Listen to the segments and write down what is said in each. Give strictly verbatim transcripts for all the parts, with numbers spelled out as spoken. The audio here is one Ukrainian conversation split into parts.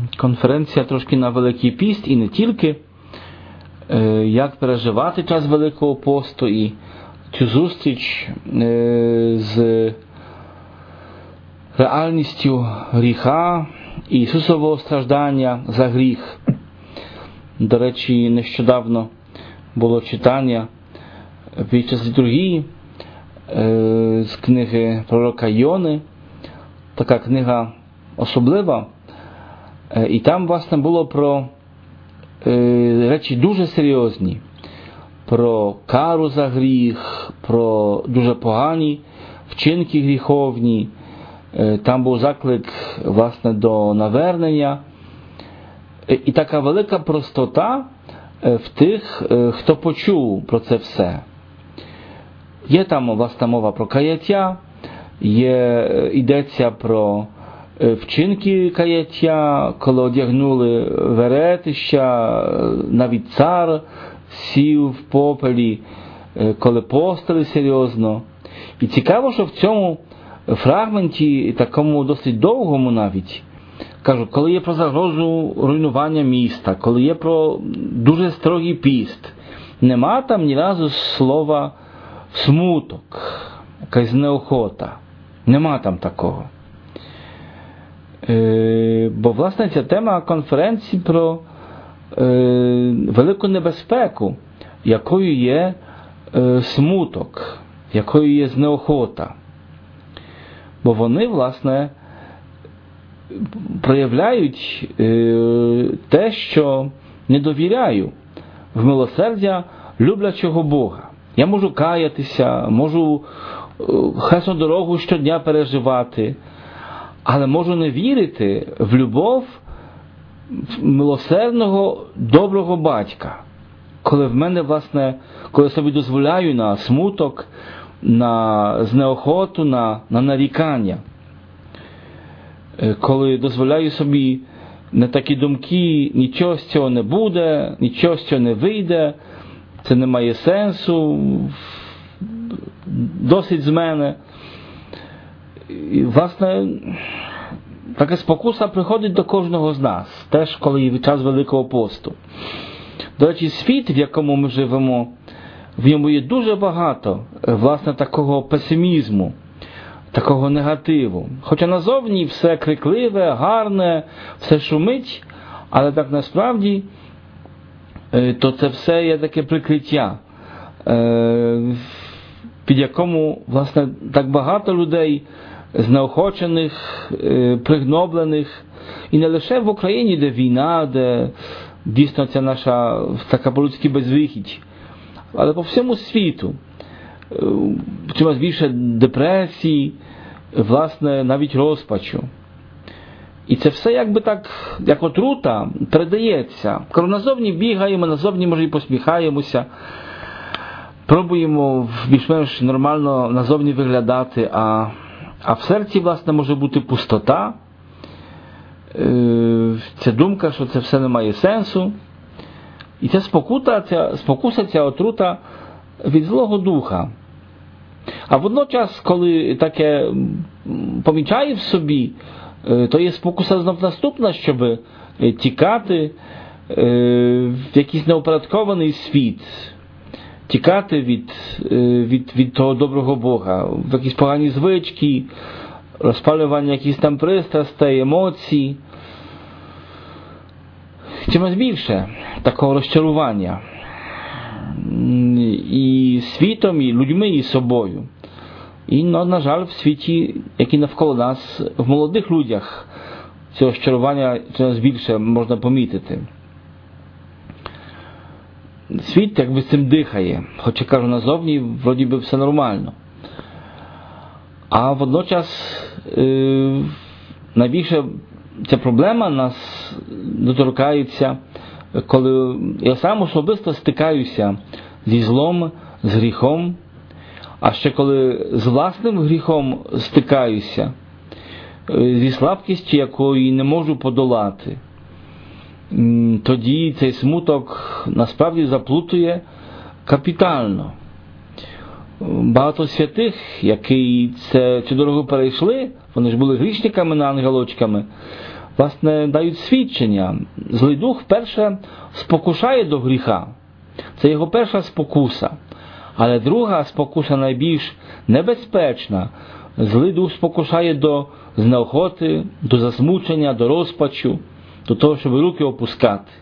конференція трошки на Великий Піст і не тільки. Як переживати час Великого посту і цю зустріч з реальністю гріха і Ісусового страждання за гріх. До речі, нещодавно було читання під час літургії з книги пророка Йони. Така книга особлива. І там, власне, було про речі дуже серйозні. Про кару за гріх, про дуже погані вчинки гріховні. Там був заклик, власне, до навернення. І така велика простота в тих, хто почув про це все. Є там, власне, мова про каяття, є, йдеться про вчинки каяття, коли одягнули веретища, навіть цар сів в попелі, коли постили серйозно. І цікаво, що в цьому фрагменті, такому досить довгому навіть, кажу, коли є про загрозу руйнування міста, коли є про дуже строгий піст, нема там ні разу слова смуток, якась неохота. Нема там такого. Е, бо, власне, ця тема конференції про е, велику небезпеку, якою є е, смуток, якою є неохота. Бо вони, власне, проявляють е, те, що не довіряю в милосердя люблячого Бога. Я можу каятися, можу е, хресну дорогу щодня переживати, але можу не вірити в любов милосердного, доброго батька. Коли в мене, власне, коли я собі дозволяю на смуток, на знеохоту, на, на нарікання. Коли дозволяю собі на такі думки, нічого з цього не буде, нічого з цього не вийде, це не має сенсу, досить з мене. І, власне, така спокуса приходить до кожного з нас, теж коли є час Великого посту. До речі, світ, в якому ми живемо, в ньому є дуже багато, власне, такого песимізму, такого негативу. Хоча назовні все крикливе, гарне, все шумить, але так насправді то це все є таке прикриття, під якому, власне, так багато людей знеохочених, пригноблених, і не лише в Україні, де війна, де дійсно ця наша така по-людськи безвихідь, але по всьому світу. Чимось більше депресії, власне, навіть розпачу. І це все якби так, як отрута, передається. Коли назовні бігаємо, назовні, може, і посміхаємося, пробуємо більш-менш нормально назовні виглядати, а, а в серці, власне, може бути пустота, ця думка, що це все не має сенсу. І ця спокута, ця спокуса, ця отрута від Злого Духа. А водночас, коли таке помічає в собі, то є спокуса знов наступна, щоб тікати в якийсь неупорядкований світ, тікати від, від, від того доброго Бога, в якісь погані звички, розпалювання якихось там пристрастей, емоцій. Чимось більше такого розчарування і світом, і людьми, і собою. І, ну, на жаль, в світі, який навколо нас, в молодих людях цього розчарування чимось більше можна помітити. Світ якби цим дихає, хоча, кажу, назовні вроді би все нормально. А водночас е, найбільше ця проблема нас доторкається, коли я сам особисто стикаюся зі злом, з гріхом, а ще коли з власним гріхом стикаюся, зі слабкістю, якої не можу подолати, тоді цей смуток насправді заплутує капітально. Багато святих, які це, цю дорогу перейшли, вони ж були грішниками на ангелочками, власне, дають свідчення. Злий дух вперше спокушає до гріха. Це його перша спокуса. Але друга спокуса найбільш небезпечна. Злий дух спокушає до знеохоти, до засмучення, до розпачу, до того, щоб руки опускати.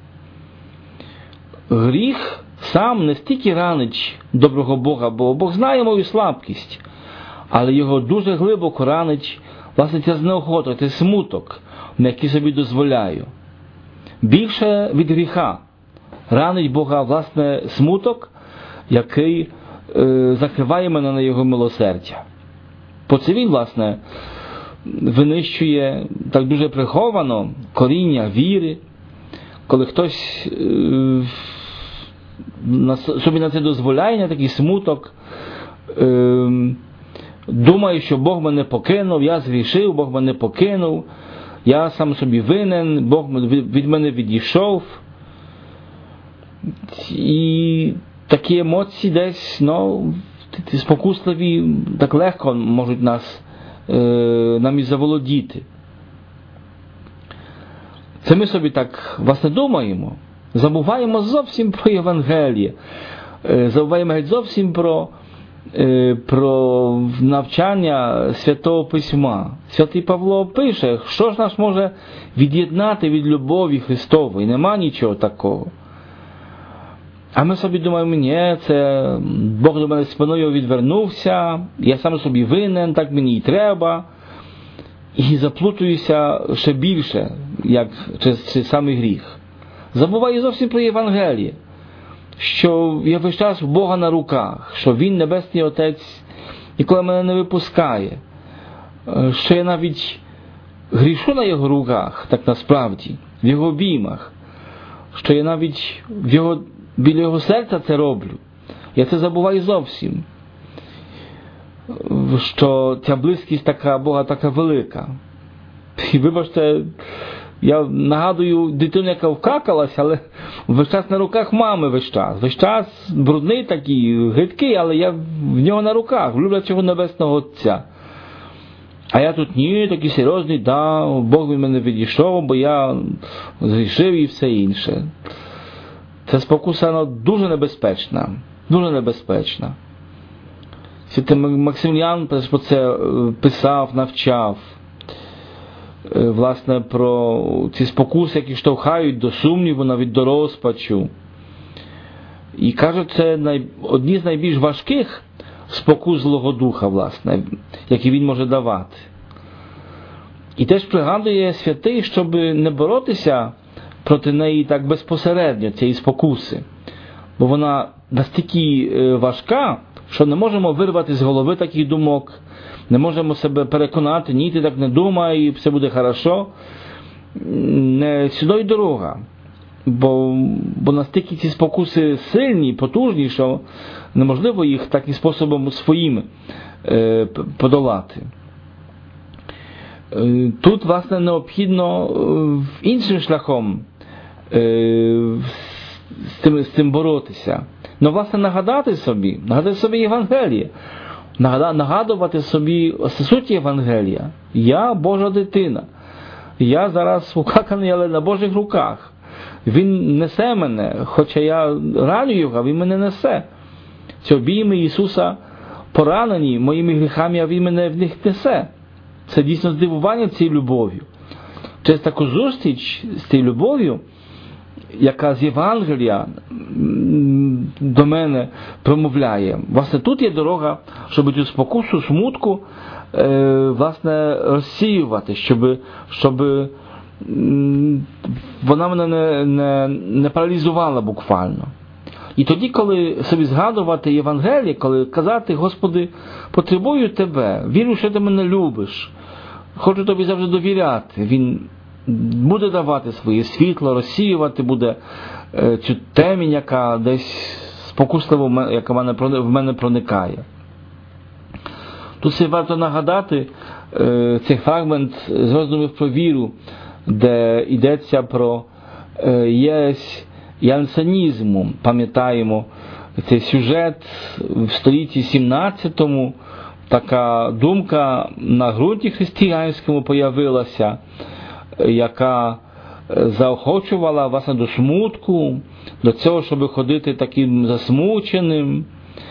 Гріх сам не стільки ранить доброго Бога, бо Бог знає мою слабкість, але його дуже глибоко ранить, власне, ця знеохота, цей смуток, на який собі дозволяю. Більше від гріха ранить Бога, власне, смуток, який е, закриває мене на його милосердя. Бо це він, власне, винищує так дуже приховано коріння віри, коли хтось е, на, собі на це дозволяє, на такий смуток, е, думає, що Бог мене покинув, я згрішив, Бог мене покинув, я сам собі винен, Бог від мене відійшов. І такі емоції десь, ну, спокусливі, так легко можуть нас, е, нам і заволодіти. Це ми собі так, власне, думаємо. Забуваємо зовсім про Євангеліє. Е, забуваємо геть зовсім про, е, про навчання Святого Письма. Святий Павло пише, що ж нас може від'єднати від любові Христової? Нема нічого такого. А ми собі думаємо, ні, це Бог до мене спиною відвернувся, я сам собі винен, так мені і треба. І заплутуюся ще більше, як через, через самий гріх. Забуваю зовсім про Євангеліє, що я весь час у Бога на руках, що Він, Небесний Отець, ніколи мене не випускає, що я навіть грішу на Його руках, так насправді, в Його обіймах, що я навіть в Його біля Його серця це роблю. Я це забуваю зовсім. Що ця близькість така Бога така велика. І вибачте, я нагадую дитину, яка вкакалась, але весь час на руках мами весь час. Весь час брудний такий, гидкий, але я в нього на руках, в люблячого Небесного Отця. А я тут ні, такий серйозний, да, Бог від мене відійшов, бо я згрішив і все інше. Ця спокуса, вона дуже небезпечна, дуже небезпечна. Святий Максиміліан про це писав, навчав, власне, про ці спокуси, які штовхають до сумніву, навіть до розпачу. І каже, це най... одні з найбільш важких спокус Злого Духа, власне, які він може давати. І теж пригадує святий, щоб не боротися проти неї так безпосередньо, цієї спокуси. Бо вона настільки важка, що не можемо вирвати з голови таких думок, не можемо себе переконати, ні, ти так не думай, і все буде хорошо. Не сюди й дорога. Бо, бо настільки ці спокуси сильні, потужні, що неможливо їх таким способом своїм е, подолати. Е, тут, власне, необхідно е, іншим шляхом е, з, тим, з цим боротися. Ну, власне, нагадати собі, нагадати собі Євангеліє, нагадувати собі суть Євангелія. Я Божа дитина. Я зараз укаканий, але на Божих руках. Він несе мене, хоча я раню його, він мене несе. Ці обійми Ісуса поранені моїми гріхами, а він мене в них несе. Це дійсно здивування цією любов'ю. Через таку зустріч з цією любов'ю, яка з Євангелія до мене промовляє. Власне, тут є дорога, щоб цю спокусу, смутку, е, власне, розсіювати, щоб, щоб вона мене не, не, не паралізувала буквально. І тоді, коли собі згадувати Євангеліє, коли казати, Господи, потребую Тебе, вірю, що Ти мене любиш, хочу Тобі завжди довіряти, Він буде давати своє світло, розсіювати буде е, цю темінь, яка десь спокусливо, яка в мене проникає. Тут все варто нагадати е, цей фрагмент з роздумів про віру, де йдеться про е, єресь янсенізму. Пам'ятаємо цей сюжет в столітті сімнадцятому, така думка на ґрунті християнському появилася, яка заохочувала власне до смутку, до цього, щоб ходити таким засмученим.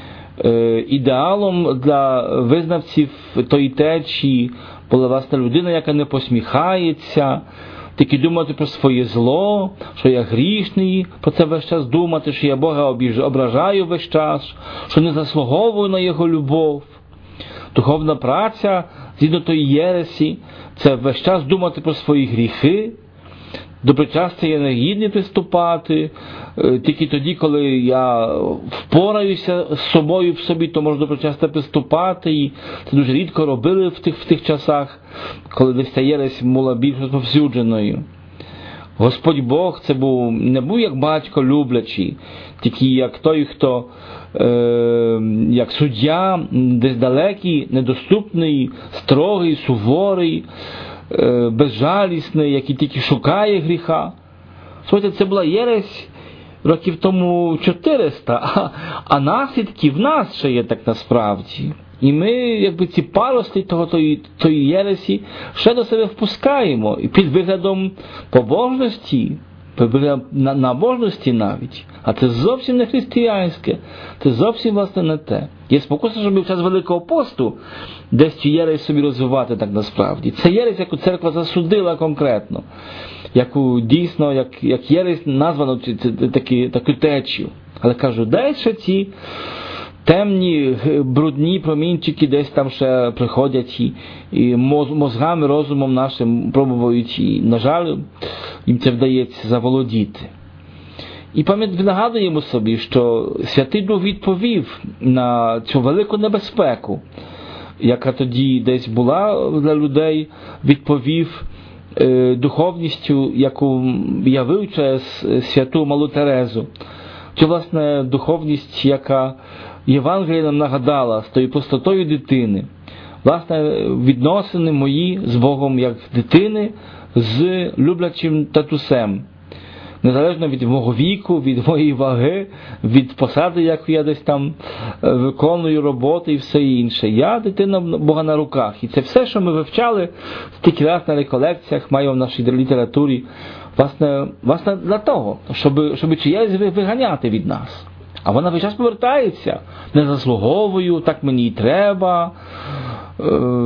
Ідеалом для визнавців тої течії була власне людина, яка не посміхається, тільки думати про своє зло, що я грішний, про це весь час думати, що я Бога ображаю весь час, що не заслуговую на Його любов. Духовна праця, згідно тої єресі, це весь час думати про свої гріхи. До причастя я не гідний приступати, тільки тоді, коли я впораюся з собою в собі, то можна до причастя приступати, і це дуже рідко робили в тих, в тих часах, коли десь ця єресь була більш розповсюдженою. Господь Бог це був, не був як батько люблячий, тільки як той, хто е, як суддя, десь далекий, недоступний, строгий, суворий, е, безжалісний, який тільки шукає гріха. Слухайте, це була єресь років тому чотириста, а, а наслідки в нас ще є так насправді. І ми, якби ці парослі того, тої, тої єресі ще до себе впускаємо. І під виглядом побожності, під виглядом набожності навіть. А це зовсім не християнське. Це зовсім, власне, не те. Є спокуса, щоб в час Великого посту десь цю єресь собі розвивати так насправді. Це єресь, яку церква засудила конкретно. Яку дійсно, як, як єресь названо такі, таку течію. Але кажу, десь ще ці темні, брудні промінчики десь там ще приходять і, і мозгами, розумом нашим пробують, і, на жаль, їм це вдається заволодіти. І пам'ятаємо, нагадуємо собі, що Святий Дух відповів на цю велику небезпеку, яка тоді десь була для людей, відповів е, духовністю, яку явив через святу Малу Терезу. Цю, власне, духовність, яка Євангелія нам нагадала з тою простотою дитини. Власне, відносини мої з Богом як дитини з люблячим татусем. Незалежно від мого віку, від моєї ваги, від посади, яку я десь там виконую роботи і все інше. Я дитина Бога на руках. І це все, що ми вивчали стільки раз на реколекціях, маємо в нашій літературі, власне, власне для того, щоб, щоб чиясь виганяти від нас. А вона весь час повертається. Не заслуговую, так мені і треба, е-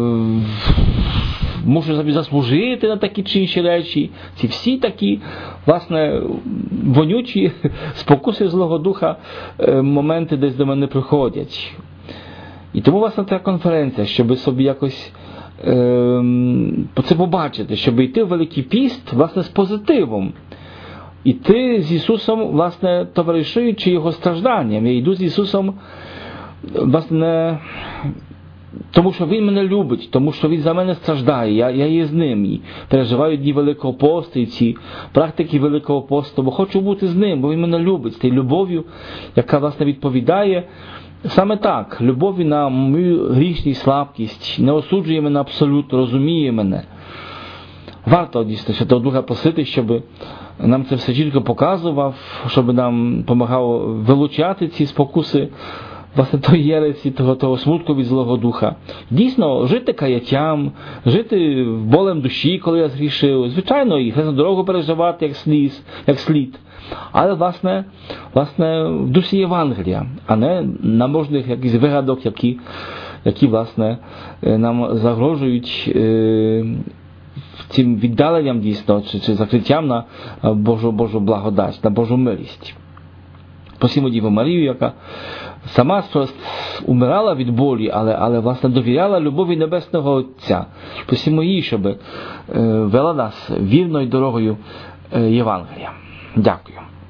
мушу собі заслужити на такі чи інші речі. Ці всі такі, власне, вонючі спокуси Злого Духа е- моменти десь до мене приходять. І тому, власне, така конференція, щоб собі якось е- це побачити, щоб йти в Великий піст, власне, з позитивом. І ти з Ісусом, власне, товаришуючи Його стражданням. Я йду з Ісусом, власне, тому що Він мене любить, тому що Він за мене страждає, я, я є з Ним. І переживаю дні Великого посту і ці практики Великого посту, бо хочу бути з Ним, бо Він мене любить, з тією любов'ю, яка, власне, відповідає саме так, любові на мою грішність, слабкість, не осуджує мене абсолютно, розуміє мене. Варто, дійсно, Святого Духа просити, щоб нам це все чітко показував, щоб нам допомагав вилучати ці спокуси, власне, тої єресі, того, того смутку від Злого Духа. Дійсно, жити каяттям, жити болем душі, коли я згрішив, звичайно, і хресну дорогу переживати як слід, як слід. Але, власне, власне, в дусі Євангелія, а не наможних якихось вигадок, які, які власне, нам загрожують е- цим віддаленням дійсно, чи, чи закриттям на Божу, Божу благодать, на Божу милість. Просимо Діву Марію, яка сама умирала від болі, але, але власне довіряла любові Небесного Отця. Просимо її, щоб е, вела нас вірною дорогою е, Євангелія. Дякую.